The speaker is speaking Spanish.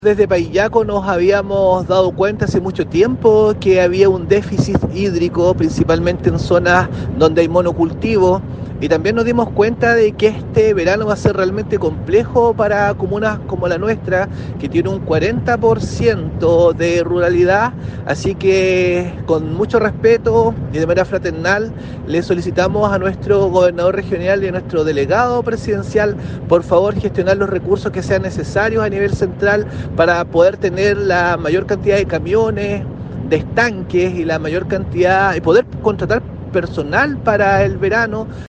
Desde Payaco nos habíamos dado cuenta hace mucho tiempo que había un déficit hídrico, principalmente en zonas donde hay monocultivo, y también nos dimos cuenta de que este verano va a ser realmente complejo para comunas como la nuestra, que tiene un 40% de ruralidad, así que con mucho respeto y de manera fraternal le solicitamos a nuestro gobernador regional y a nuestro delegado presidencial, por favor, gestionar los recursos que sean necesarios a nivel central para poder tener la mayor cantidad de camiones, de estanques y la mayor cantidad, y poder contratar personal para el verano.